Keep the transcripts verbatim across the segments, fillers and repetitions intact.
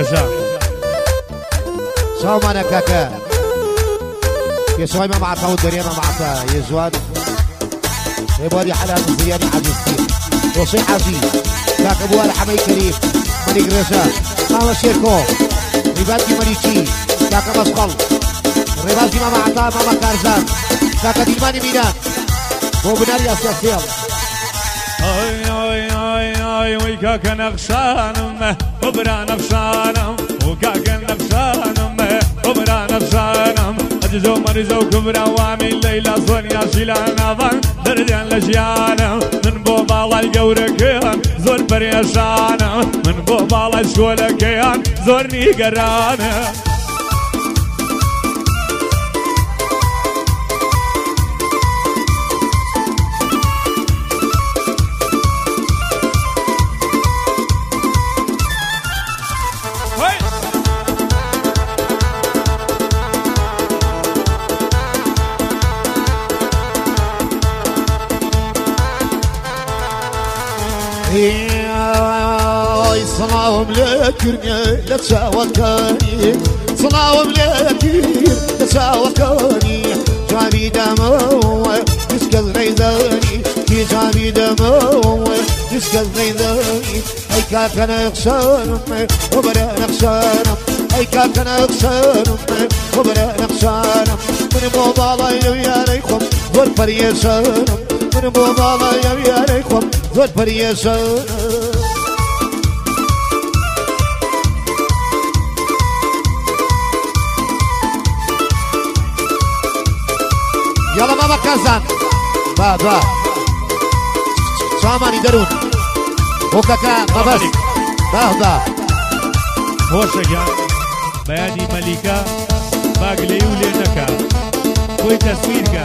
درێژە ساڵمانە کاکە پێشەوای مەماعەتە و دەرێ مەماعەتە یێزوان ڕێبواری حەلات زریانی عەزیزی وەسەی عەزیز کاکە بووە لە حەمەی کەریم مەلیک ڕێژە ماڵە شێرکۆ ڕیباتی مەلیکی کاکە بەسقەڵ ڕێبازی مەماعەتە مەمە کارزان کاکە دیلمانی میران بۆ بناری ئەسیا فێڵ ئۆی ئۆی ئۆی ئۆی وەی کاکە نەخشانم وەبرا نەخشانم و کاکە نەخشانم وەبرا نەخشانم ئەجزە و مەریزە و کوبرا وامی لەیلا زۆنیا شیلا ناوان دەردیان لە ژیانم من بۆ باڵای گەورەکەیان زۆر پەرێشانم من بۆ باڵای شکۆلەکەیان زۆر نیگەرانە صلاهم لكرني لتساوكاني صلاهم لكرني لتساوكاني جابي دموع يسكل غيظاني كي جابي دموع يسكل غيظاني اي كاكا نقصانم وبرا نقصانم اي كاكا نقصانم وبرا نقصانم من بوبالا يا ريكم ذول بريسانم من بوبالا يا ريكم ذول بريسانم يلا ماما كازان با با ساماني درون وكاكا مبس با با خۆشەگیان بەیادی مەلیکە باگلەی و لێ نەکا خۆی تەسویرکە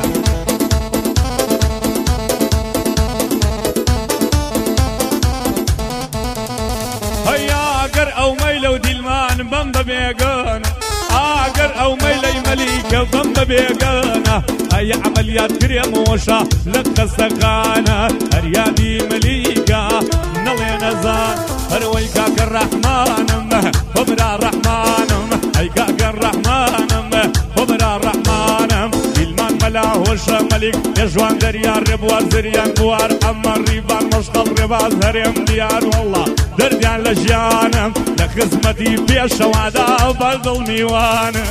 هەیا ئەگەر ئەو مەیلە و دیلمان بەم بەبێگەن ئاگەر ئەو مەیلەی مەلیکە بەم بەبێگەنە ئەی عەمەلیات کرێمەوەشە لە قەسەخانە هەریادی مەلیکە نەڵێ نەزان هەروەی کاکە ڕەحمانم وەبرا ڕەحمانم ئەی کاکە ڕەحمانم وەبرا ڕەحمانم دیلمان مەلا هۆشە مەلیک ێژوان دەریان ڕێبوار زریان بوار ئەمە ڕیبان مەشقەڵ ڕێباز هەرێم دیار وەڵڵا دەردیان لە ژیانم لە خزمەتی پێشەوادا بەردڵ میوانم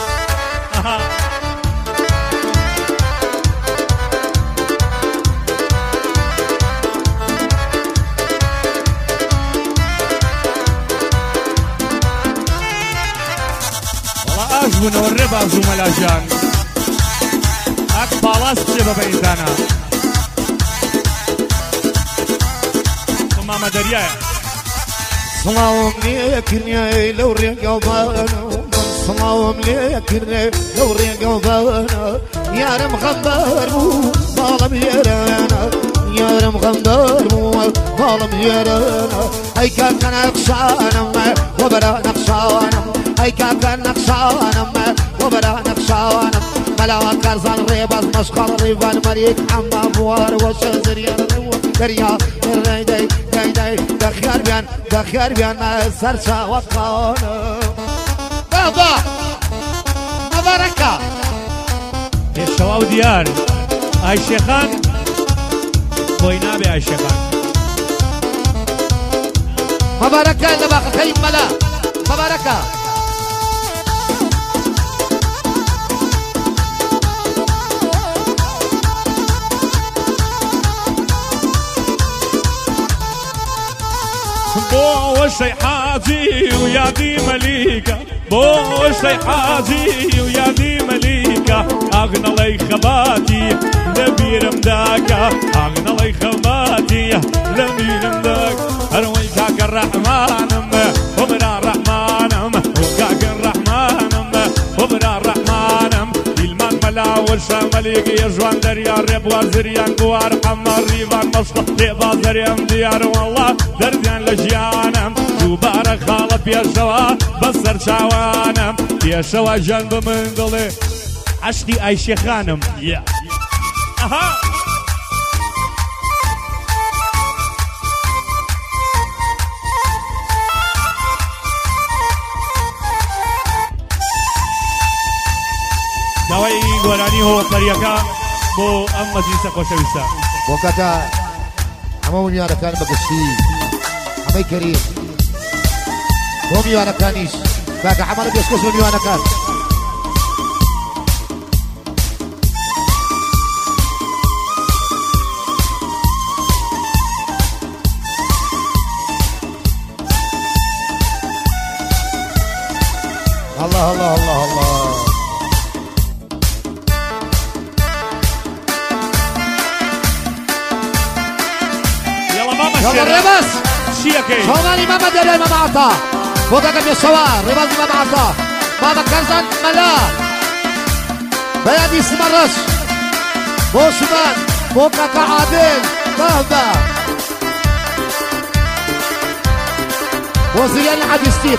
بوونەوە ڕێباز و مەلاژان ئاک پاڵاس بچێ بە بەئیدانە مامە دەریایە سڵاوم لێکردنی لەو ڕێگەڵبانە سڵاوم لێکردنی لەو ڕێگەڵبانە یارم غەمبەر بوو باڵم هێرانە یارم غەمبەر بوو باڵم هێرانە ئەی کاکە نەخشانم وەبەرا نەخشانم ئەی کاکە نەخشانم وەبەرا نەخشانم مەلاوە کارزان ڕێباز مەشقەڵ ڕیڤان مەریک ئەمما بوار وەشە زریان دەریا ڕێدەی دەیدەی دەخیار بیان دەخیار بیان سەر چاوەتخانە بابا مەبارەکە پێشەوا و دیار ئایشێخان بۆی نابێ ئایشێخان مەبارەکە لە باخەکەی مەلا مەبارەکە بۆ وەشەی حاجی و یادی مەلیکە بۆ وەشەی حاجی و یادی مەلیکە ئاغنەڵەی خەباتی لە بیرم داکە ئاغنەڵەی خەباتی لە بیرم داک هەروەی کاکە ڕەحمانم وەبرا ڕەحمانم و کاکە ڕەحمانم وەبرا ڕەحمانم دیلمان مەلا وەشە مەلیک ێژوان دەریا ڕێبوار زریان بوار ئەمە ڕیڤان مەشقە ڕێباز هەرێم دیار وەڵڵا دەردیان لە ژیانم دووبارە خاڵە پێشەوە بەسەر چاوانم پێشەوە ژەن بە من دڵێ عەشقی ئایشێخانم ئەها داوای گۆرانی هۆوەپەریەکە بۆ ئەم مەجلیسە خۆشەویستە بۆ کاتە ئەمە میوانەکان بەگشتی ئەمەی کەریم بۆ میوانەکانیش کاکە حەمەڵە پێشکەش بە میوانەکان الله الله الله الله يلا ماما يلا الرباس شيكي شوماني ماما ديال ماما عطا فوقك بالشوار رباس ماما عطا ماما كرزان ملا بيادي سمرش بوشمان فوقك عادل بابا وزيان الحديثين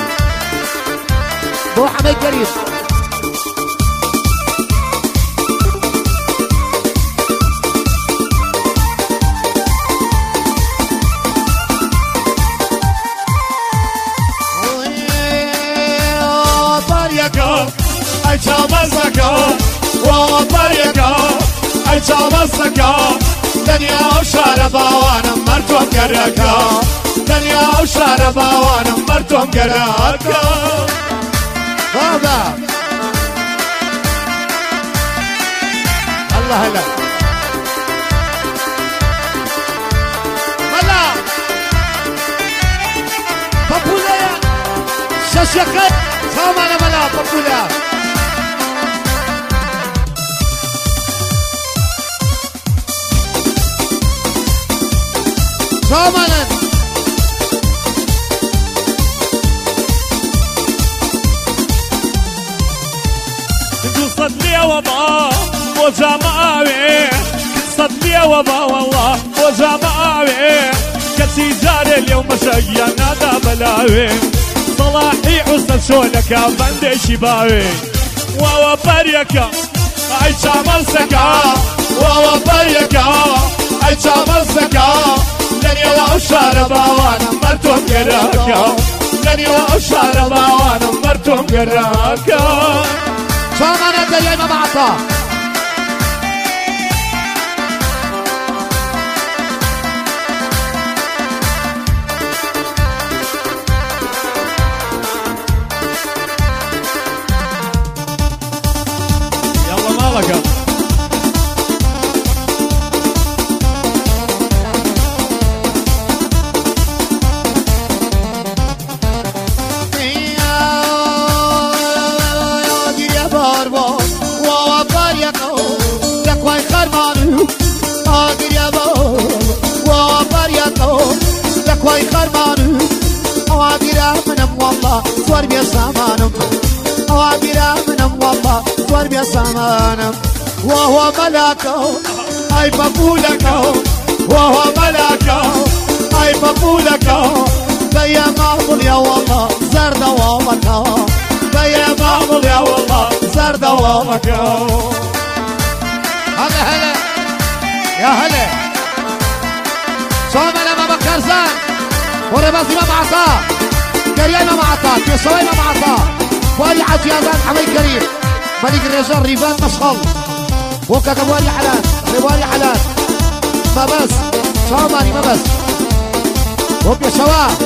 بو حميد كريم باريكا اي شامزكا وباريكا اي شامزكا دنيا وشاربا وانا مرتهم كراكا دنيا وشاربا وانا مرتهم كراكا بابا الله هلا ملا بابولا شاشكت سلام على ملا بابولا سلام على صدلي وبا وجماعي صدلي وبا والله وجماعي كسي جاري اليوم شقيا نادا بلاوي صلاحي حسن شولك بندي شباوي واوا بريكا عيشا مسكا واوا بريكا عيشا مسكا لن يلا شاربا وانا مرتهم قراكا لن يلا شاربا وانا مرتهم قراكا شامان الدليل ما بعطاه يلا مالك كوي خرمانو أوابيرا منم والله صور بيا سامانم أوابيرا منم والله صور بيا سامانم وهو ملاكو أي بقولكو وهو ملاكو أي بقولكو بيا معمول يا والله زرد والله بيا معمول يا والله زرد والله هلا هلا يا هلا صوم لما بكرزان ورباز ما معطاه كريم ما معطاه كسوي ما معطاه والي عجيازان حمي كريم ملك الرجال ريفان مشغل وكاك والي حلال والي حلال ما بس صوماني ما بس وكا شواه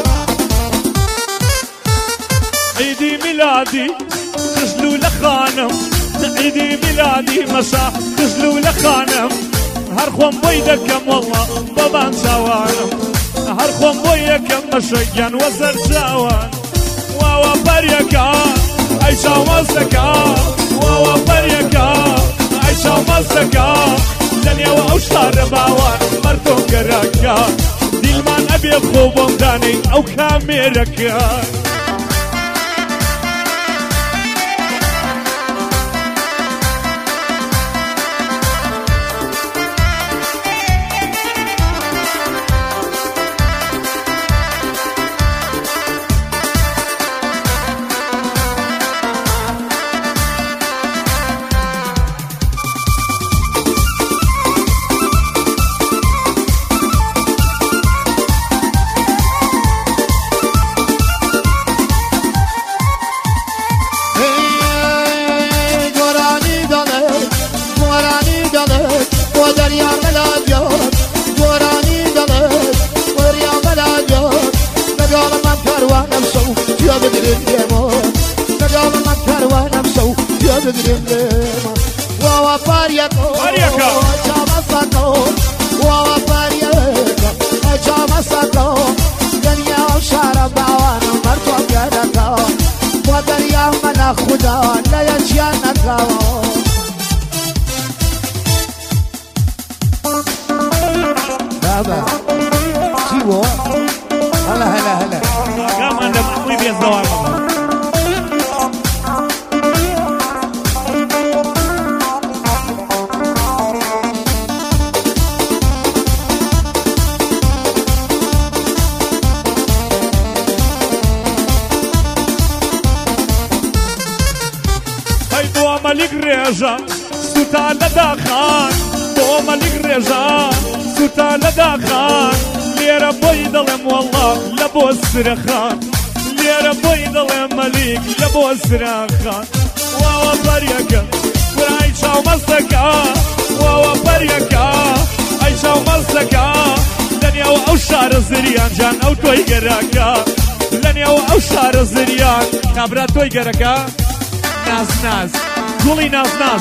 عيدي ميلادي خزلوا لخانم عيدي ميلادي مساء خزلوا لخانم هر خوم بويدكم والله بابان سوانم هر خوم بويدكم مشيان وزر سوان واوا بريكا عيشا وزكا واوا بريكا عيشا وزكا دنيا وأوشار باوان مرتم كراكا دلمان أبي خوبم داني أو كاميركا بقرم لما واوا باريكو باريكا جامسكو واوا باريكا جامسكو دنيا وشارب دعوانا مرتو بيدكا ودنيا من خدا لا يجيانكا بابا شيبو هلا هلا هلا كمان ده محبوب يا الزوار ملك رجا سوتا لدا خان بو ملك رجا سوتا لدا خان ليرا بوي ظلم والله لبو السرخان ليرا بوي ظلم ملك لبو السرخان واوا بريكا وعيشا ومسكا واوا بريكا عيشا ومسكا دنيا وأوشار زريان جان أو توي قراكا دنيا وأوشار زريان كابرا توي قراكا ناس ناس قولي ناس ناس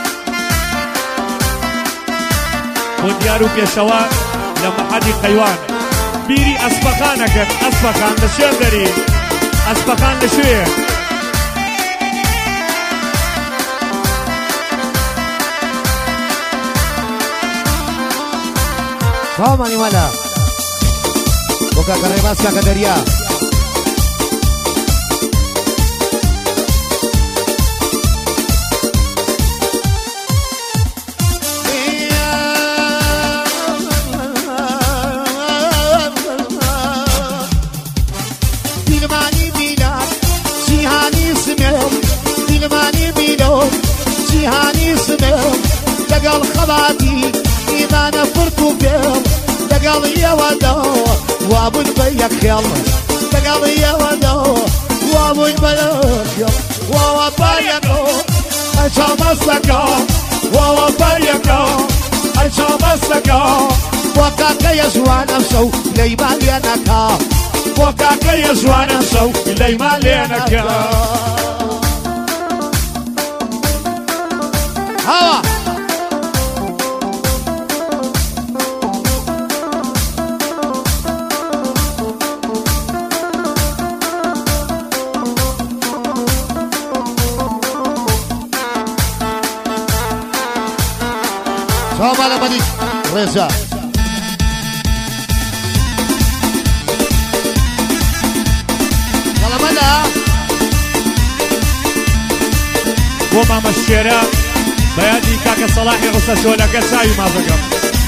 وديارو بيشوا لما حدي قيوان بيري أسبقانك أسبقان لشيء دري أسبقان لشيء Toma animala Boca carrebasca catería لقال خباتي إذا نفرت بيض لقال يا ودو وابو البيك يلا لقال يا ودو وابو البيك يلا وابو بيكو أشام السكا وابو بيكو أشام السكا وكاك يسوى نفسه ليما لينكا وكاك يسوى نفسه ليما لينكا هوا Soma la mani Reza يلا ملا وما مشيرا بيادي كاكا صلاحي غصة شولا كساي ما ذكر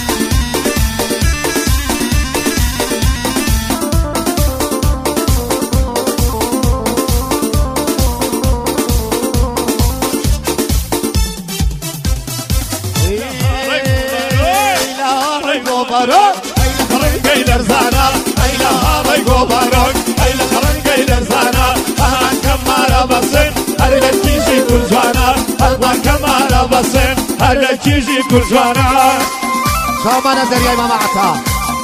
بارون ايلا خرن قيدر زانا ايلا هاي جو بارون ايلا خرن قيدر زانا اهان كمارا بسن هرلا تيجي كل جوانا اهان كمارا بسن هرلا تيجي كل جوانا شامانا درياي ما معتا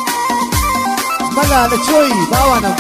ملا لتشوي باوانا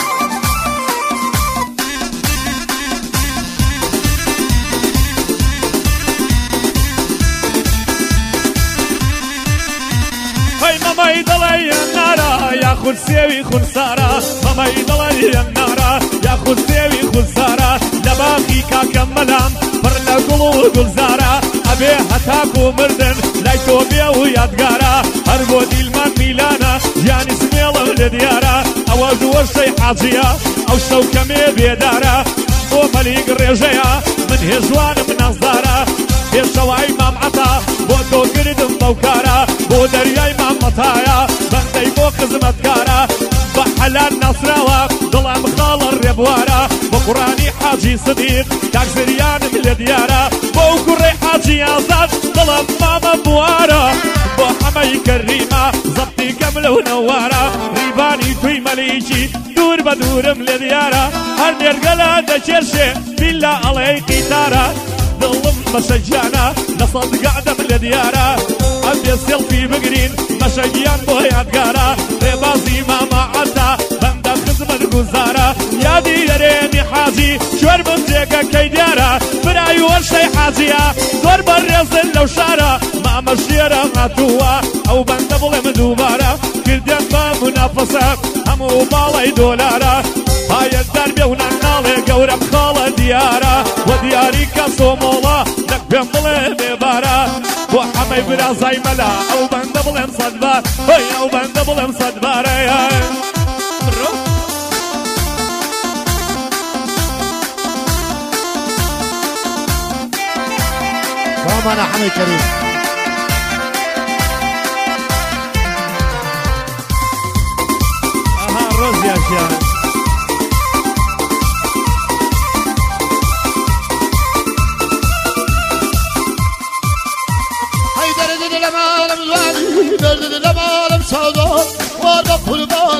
ماما يضلي النارا ياخذ سيوي خنصارا ماما يضلي النارا ياخذ سيوي خنصارا لباقي كاكملام فرلا قلو قلزارا ابي هتاكو مردن لايتو بيو يادقارا هربو ديلمان ميلانا جاني سميلا لديارا اواجو الشي حاجيا او شوكمي بيدارا بو مليق الرجيا من هجوان من نظارا هشواي مام عطا بو دو قردم موكارا بو درياي مام مطايا بندي بو خزمتكارا بحلال نصراوا ظلام خال الربوارا بقراني حاجي صديق كاك زريان من الديارا بو كري حاجي آزاد ظلام ماما بوارا بو حمي كريمة زبطي كمل ونوارا ريباني توي مليكي دور بدورم لديارا هر نرقلا دشرشي بالله علي قيتارا ظلم مشجعنا نصد قاعدة من الديارة عندي السيلفي بقرين مشجيان بويات قارا ربازي ما معتا بندخل زمن گوزارە یادی یەرێنی حاجی شوێر من جێگە کەی دیارە برای وەرشەی حاجیە زۆر بەڕێزن لەو شارە مامە شێرە هاتووە ئەو بەندە بڵێم دووبارە کردێن بە منافەسە هەموو باڵی دۆلارە هایەت دەربێ و ناناڵێ گەورەم خاڵە دیارە و دیاری کە سۆمۆڵە نەک پێم بڵێ بێبارە بۆ حەمەی برازای مەلا ئەو بەندە بڵێم سەدبار هۆی ئەو بەندە بڵێم سەدبارە أنا حمي كريم أها الرز يا شيخ هيدر دل العالم الوالي دل العالم سوداء وارد قربان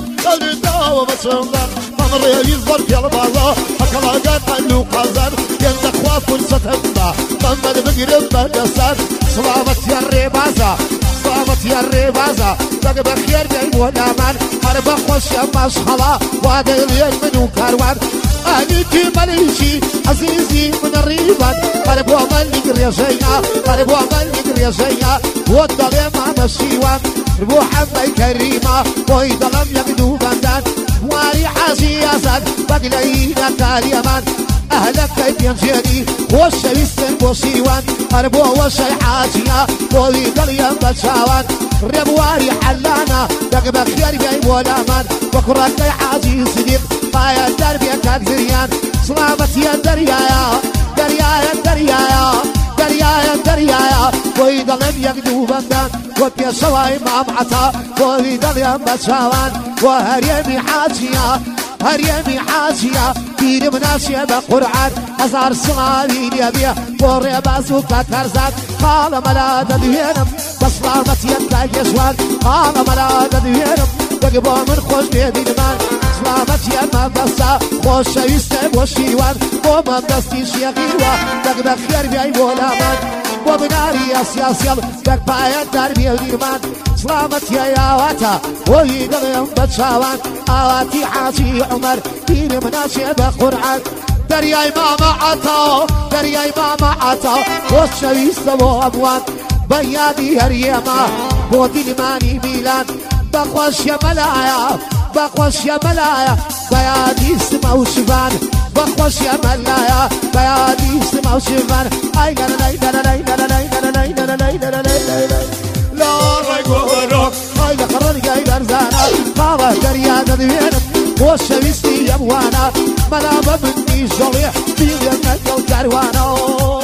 دل داو بسندر أمر يزبر في البازار هكذا قد قلو قزر ينزق وفرصة هبة محمد بقرب بقصر صلابت يا الربازة صلابت يا الربازة بقى بخير جاي ولا من حرب خوش يا مشخلة وهذا الليل منو كاروان أهليتي مليشي عزيزي من الريبان حرب ومن يقري شيئا حرب ومن يقري شيئا والظلم مع الشيوان ربو حمي كريمة ويظلم يقدو بندان واري حاجي أسد بقلينا كاليمان أهلك كيف يمشيني والشيستن بوشيوان أربو وشي حاجيا بولي دليم بشاوان ربواري حلانا دقبك خير بي ولامان وكرك لي حاجي صديق بايا دربي كالزريان سلامت يا دريايا دريايا دريايا دريايا دريايا ويضلم يقدو بندان وبيا شواي مامعتا بولي دليم بشاوان وهريمي حاجيا هريمي حاجيا دين مناشية بقرعان هزار صغاري ليبيا بوري بازوكا ترزان قال ملادا دوينم بصلامة يدك يشوان قال ملادا دوينم دقبو من خوش بيدي نمان سلامة يدما بسا خوش شويستم وشيوان ومن دستي شيغيوا دقبك خير بيعي ولامان وبناري ياسياسيال دق بايا دربي وديرمان سلامة يا ياواتا ويقضيهم بتشاوان آواتي حاجي عمر دين مناشي بقرعان درياي ماما عطا درياي ماما عطا والشويس لو أبوان بيادي هريما بودي ماني ميلان بقوش يا ملايا بقوش يا ملايا بيادي سما وشفان بقوش يا ملايا بيادي سما وشفان اي لا لا لا لا لا لا لا لا لا لا لا لا لا رجورك هاي لقرر جاي درزانا بابا دريا ددوينك والشويستي يا بوانا ملابا مني صليح بيدنا الكروانا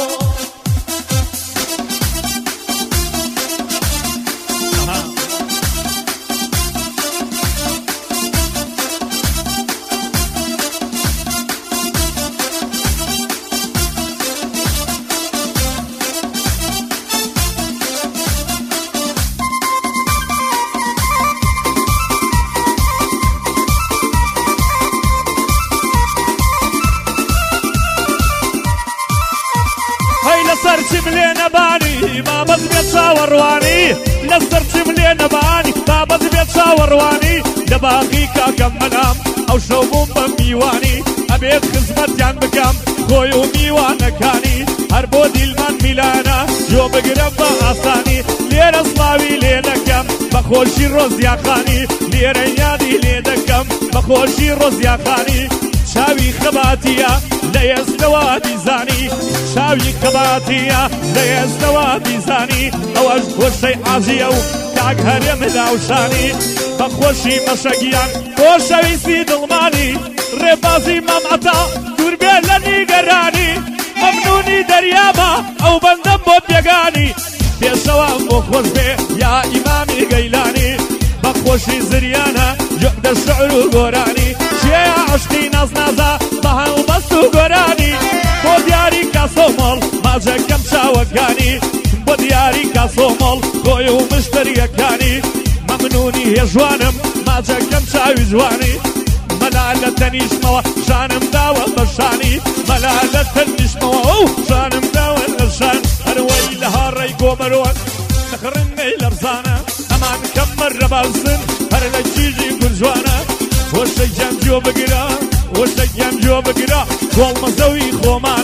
لسرچم لێنە بانی بابەت بێت چاوەڕوانی لەسەرچم لێنە بانی بابەت بێت چاوەڕوانی لە باقی کاکەم مەلام ئەو شەو بووم بە میوانی ئەبێت خزمەتیان بکەم خۆی و میوانەکانی هەر بۆ دیلمان میلانە جۆ بگرم بە ئاسانی لێرە سڵاوی لێ دەکەم بە خۆشی ڕۆزیاخانی لێرە یادی لێ دەکەم بە خۆشی ڕۆزیاخانی شاوی خەباتیە لە ئێستەوە بیزانی شاوی خەباتیە لە ئێستەوە بیزانی ئەوەش وەشەی حاجیە و کاک هەرێم لاوشانی بە خۆشی مەشەگیان خۆشەویستی دڵمانی ڕێبازی مەمعەتا دوور بێ لە نیگەرانی مەمنونی دەریابە ئەو بەندەم بۆ بێگانی پێشەوە بۆ خۆش بێ یا ئیمامی گەیلانی بە خۆشی زریانە جۆدە شعر و گۆرانی شێە عشقی نازنازە بە هەڵبەست و گۆرانی بۆ دیاری کاسۆمەڵ ماجەکەم چاوەکانی بۆ دیاری کاسۆمەڵ خۆی و مشتریەکانی مەمنونی هێژوانم ماجەکەم چاوی جوانی مەلا لە تەنیشمەوە شانم داوە بە شانی مەلا لە تەنیشمەوە ئەو شانم داوە لە شان هەروەی لە هاڕەی گۆمەرۆن نەخڕنەی لەرزانە ئەمان کەم مەرە بازن هەر لە کیژی گونجوانە وەشەیان جۆ بگرە وەشەیان جۆ بگرە کۆڵمەزەوی خۆمان